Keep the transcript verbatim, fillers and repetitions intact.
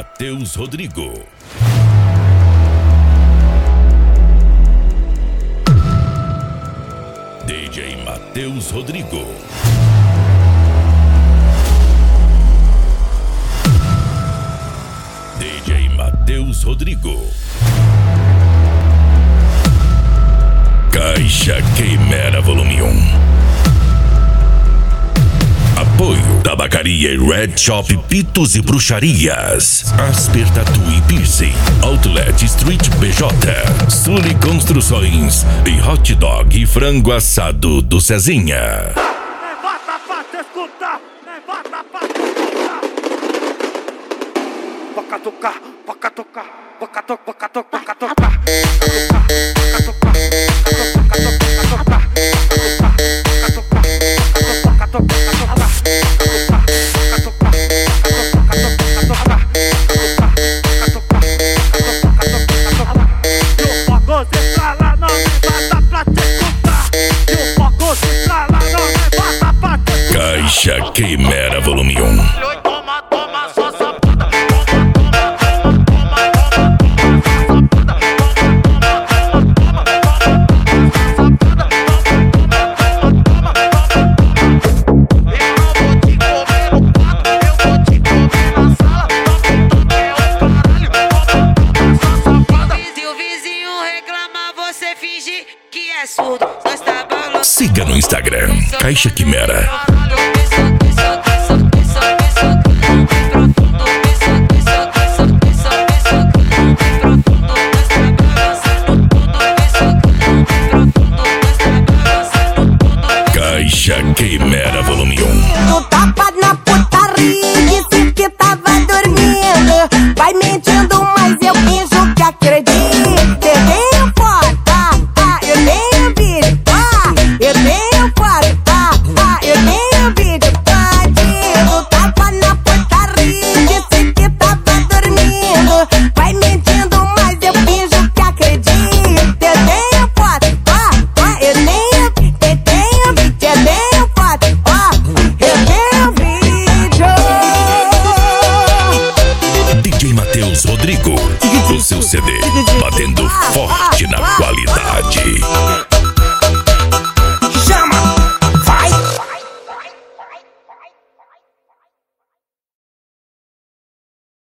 Matheus Rodrigo. D J Matheus Rodrigo. D J Matheus Rodrigo. Caixa Queimera Volume um. Apoio Tabacaria e Red Shop Pitos e Bruxarias, Asper Tattoo e Piercing, Outlet Street B J, Sully Construções e Hot Dog e Frango Assado do Cezinha. Levanta pra te escutar, levanta pra te escutar. Poca tocar, poca tocar, poca tocar, poca tocar, poca tocar, poca tocar, Caixa Queimera Volume um. Siga no Instagram, Caixa Queimera. Caixa Queimera Volume um. Tu tapa na putaria, disse que tava dormindo. Vai mentindo, mas eu finjo que acredito. Eu tenho foto, ah, eu tenho vídeo, ah, eu tenho foto, ah, eu tenho vídeo. Tu tapa na putaria, disse que tava dormindo. Vai mentindo, mas eu finjo que acredito. Eu tenho foto, ah, ah, eu tenho, eu tenho vídeo, eu tenho foto, ah, eu tenho vídeo. D J Matheus Rodrigo, o seu C D, batendo forte na qualidade.